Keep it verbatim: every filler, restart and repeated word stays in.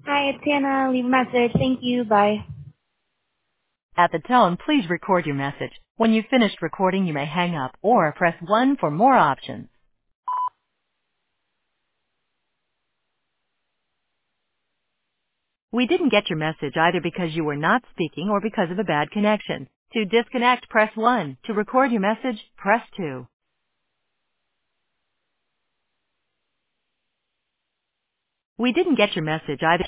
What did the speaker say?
Hi, it's Hannah. Leave a message. Thank you. Bye. At the tone, please record your message. When you've finished recording, you may hang up or press one for more options. We didn't get your message either because you were not speaking or because of a bad connection. To disconnect, press one. To record your message, press two. We didn't get your message either.